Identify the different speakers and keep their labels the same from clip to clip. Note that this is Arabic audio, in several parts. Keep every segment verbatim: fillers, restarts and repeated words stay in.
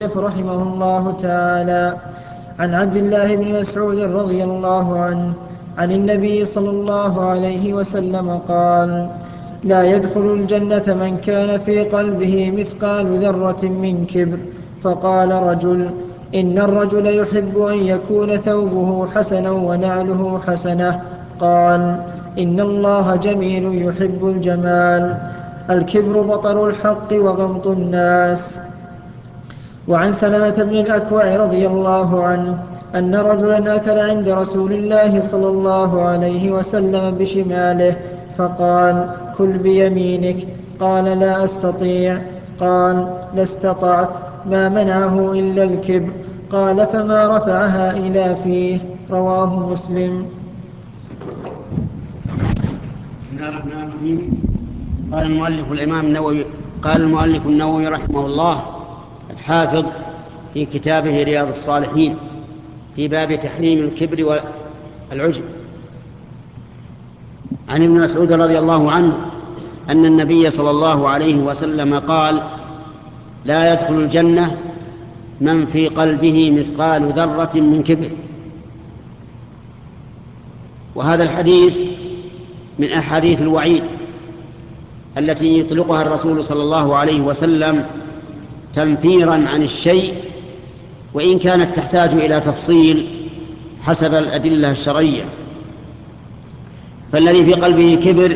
Speaker 1: رحمه الله تعالى عن عبد الله بن مسعود رضي الله عنه عن النبي صلى الله عليه وسلم قال: لا يدخل الجنة من كان في قلبه مثقال ذرة من كبر. فقال رجل: إن الرجل يحب أن يكون ثوبه حسنا ونعله حسنة. قال: إن الله جميل يحب الجمال. الكبر بطر الحق وغمط الناس. وعن سلمة بن الأكوع رضي الله عنه أن رجلا أكل عند رسول الله صلى الله عليه وسلم بشماله فقال: كل بيمينك. قال: لا أستطيع. قال: لاستطعت. ما منعه إلا الكبر. قال: فما رفعها إلى فيه. رواه مسلم.
Speaker 2: بسم الله الرحمن الرحيم. قال المؤلف الإمام النووي قال المؤلف النووي رحمه الله الحافظ في كتابه رياض الصالحين في باب تحريم الكبر والعجب عن ابن مسعود رضي الله عنه أن النبي صلى الله عليه وسلم قال: لا يدخل الجنة من في قلبه مثقال ذرة من كبر. وهذا الحديث من أحاديث الوعيد التي يطلقها الرسول صلى الله عليه وسلم تنفيرا عن الشيء، وإن كانت تحتاج إلى تفصيل حسب الأدلة الشرعية. فالذي في قلبه كبر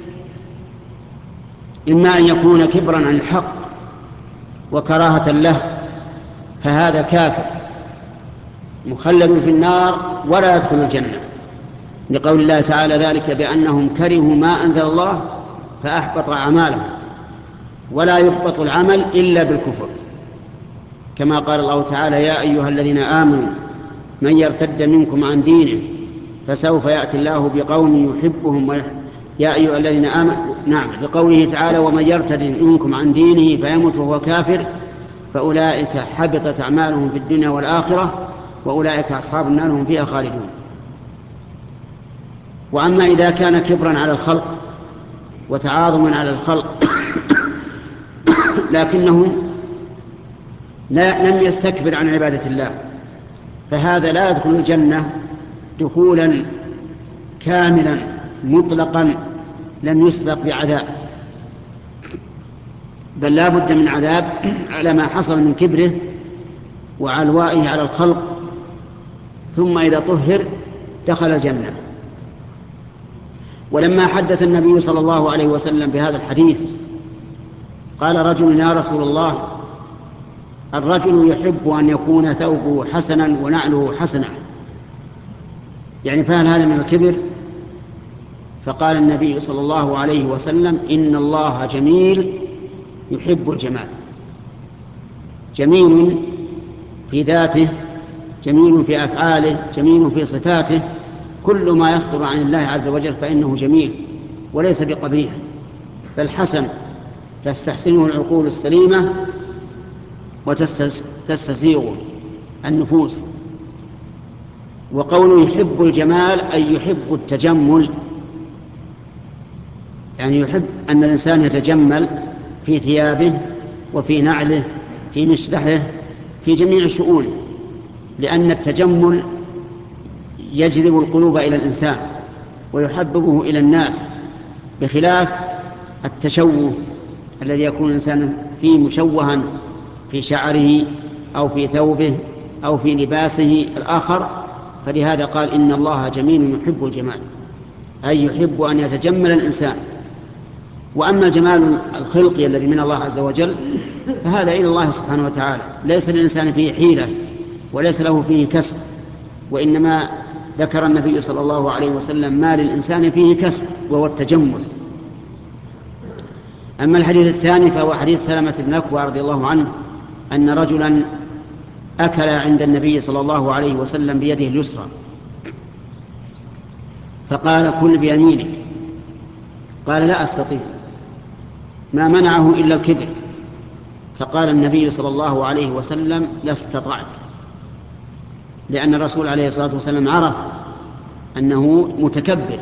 Speaker 2: إما أن يكون كبرا عن الحق وكراهة له، فهذا كافر مخلد في النار ولا يدخل الجنة، لقول الله تعالى: ذلك بأنهم كرهوا ما أنزل الله فأحبط أعمالهم. ولا يحبط العمل إلا بالكفر، كما قال الله تعالى: يا أيها الذين آمنوا من يرتد منكم عن دينه فسوف يأتي الله بقوم يحبهم ويحب. يا أيها الذين آمنوا، نعم، لقوله تعالى: ومن يرتد منكم عن دينه فيمت وهو كافر فأولئك حبطت أعمالهم في الدنيا والآخرة وأولئك أصحاب النار هم فيها خالدون. وأما إذا كان كبرا على الخلق وتعاظما على الخلق لكنه لا لم يستكبر عن عبادة الله، فهذا لا يدخل الجنة دخولا كاملا مطلقا لم يسبق بعذاب، بل لا بد من عذاب على ما حصل من كبره وعلوائه على الخلق، ثم إذا طهر دخل الجنة. ولما حدث النبي صلى الله عليه وسلم بهذا الحديث قال رجل: يا رسول الله، الرجل يحب أن يكون ثوبه حسنا ونعله حسنة، يعني فهل هذا من الكبر؟ فقال النبي صلى الله عليه وسلم: إن الله جميل يحب الجمال. جميل في ذاته، جميل في أفعاله، جميل في صفاته، كل ما يصدر عن الله عز وجل فإنه جميل وليس بقبيح، بل حسن تستحسنه العقول السليمة وتستزيغ النفوس. وقوله يحب الجمال أي يحب التجمل، يعني يحب أن الإنسان يتجمل في ثيابه وفي نعله في مشلحه في جميع شؤونه، لأن التجمل يجذب القلوب إلى الإنسان ويحببه إلى الناس، بخلاف التشوه الذي يكون الإنسان فيه مشوها في شعره أو في ثوبه أو في لباسه الآخر. فلهذا قال: إن الله جميل يحب الجمال، أي يحب أن يتجمل الإنسان. وأما الجمال الخلقي الذي من الله عز وجل فهذا إلى الله سبحانه وتعالى، ليس للإنسان فيه حيلة وليس له فيه كسب، وإنما ذكر النبي صلى الله عليه وسلم ما للإنسان فيه كسب وهو التجمل. أما الحديث الثاني فهو حديث سلمة بن الأكوع رضي الله عنه أن رجلا أكل عند النبي صلى الله عليه وسلم بيده اليسرى فقال: كل بيمينك. قال: لا أستطيع. ما منعه إلا الكبر. فقال النبي صلى الله عليه وسلم: لا استطعت، لأن الرسول عليه الصلاة والسلام عرف أنه متكبر،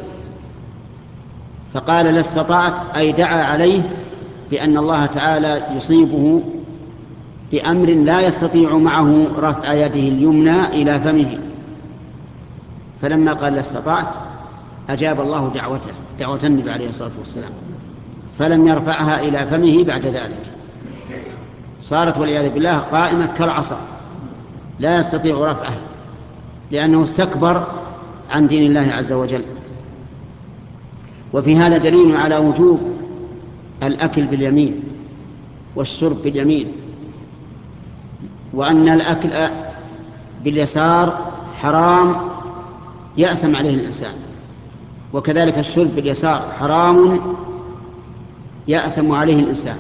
Speaker 2: فقال: لا استطعت، أي دعا عليه بأن الله تعالى يصيبه بأمر لا يستطيع معه رفع يده اليمنى إلى فمه، فلما قال لا استطعت أجاب الله دعوته دعوة النبي عليه الصلاة والسلام، فلم يرفعها إلى فمه بعد ذلك، صارت والعياذ بالله قائمة كالعصا لا يستطيع رفعها، لأنه استكبر عن دين الله عز وجل. وفي هذا دليل على وجوب الأكل باليمين والشرب باليمين، وأن الأكل باليسار حرام يأثم عليه الإنسان، وكذلك الشرب باليسار حرام يأثم عليه الإنسان،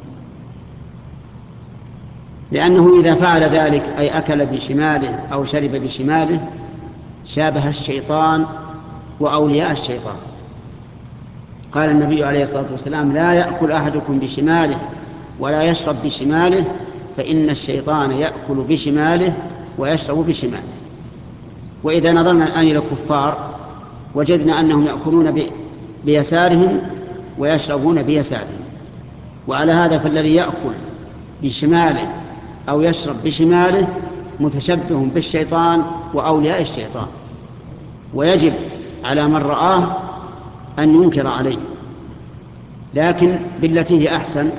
Speaker 2: لأنه إذا فعل ذلك أي أكل بشماله أو شرب بشماله شابه الشيطان وأولياء الشيطان. قال النبي عليه الصلاة والسلام لا يأكل أحدكم بشماله ولا يشرب بشماله، فإن الشيطان يأكل بشماله ويشرب بشماله. وإذا نظرنا الآن إلى الكفار وجدنا أنهم يأكلون بيسارهم ويشربون بيسارهم، وعلى هذا فالذي يأكل بشماله أو يشرب بشماله متشبه بالشيطان وأولياء الشيطان، ويجب على من رآه أن ينكر عليه، لكن بالتي هي أحسن،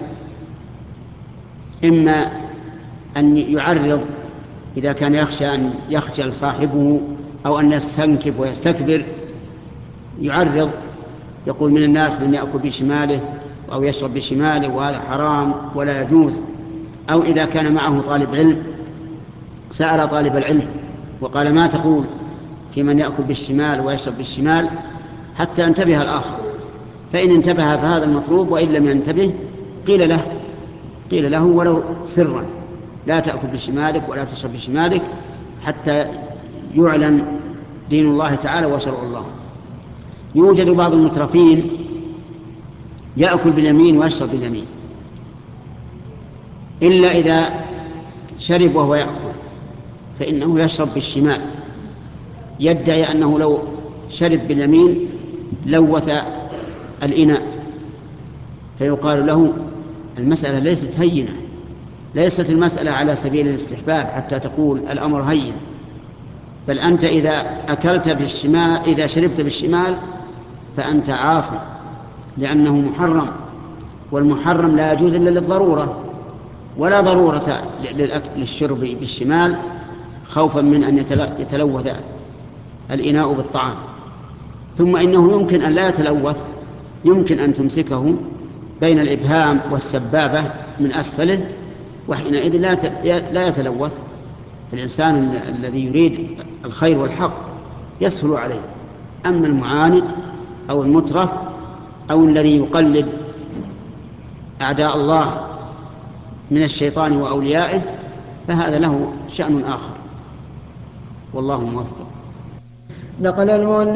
Speaker 2: إما أن يعرض إذا كان يخشى أن يخجل صاحبه أو أن يستنكف ويستكبر، يعرض يقول من الناس من يأكل بشماله أو يشرب بشماله وهذا حرام ولا يجوز. أو إذا كان معه طالب علم سأل طالب العلم وقال ما تقول في من يأكل بالشمال ويشرب بالشمال، حتى انتبه الآخر، فإن انتبه فهذا المطلوب، وإن لم ينتبه قيل له قيل له ولو سرا لا تأكل بشمالك ولا تشرب بشمالك حتى يعلن دين الله تعالى وشرع الله. يوجد بعض المترفين يأكل باليمين ويشرب باليمين، إلا إذا شرب وهو يأكل فإنه يشرب بالشمال، يدعي أنه لو شرب باليمين لوث الإناء، فيقال له المسألة ليست هينة، ليست المسألة على سبيل الاستحباب حتى تقول الأمر هين، بل أنت إذا أكلت بالشمال إذا شربت بالشمال فأنت عاصي، لأنه محرم، والمحرم لا يجوز إلا للضرورة، ولا ضرورة للشرب بالشمال خوفا من أن يتلوث الإناء بالطعام. ثم إنه يمكن أن لا يتلوث، يمكن أن تمسكه بين الإبهام والسبابة من أسفله وحينئذ لا يتلوث. فالإنسان الذي يريد الخير والحق يسهل عليه، أما المعاند أو المترف أو الذي يقلد أعداء الله من الشيطان وأوليائه فهذا له شأن آخر، والله موفق.
Speaker 1: نقل المؤلف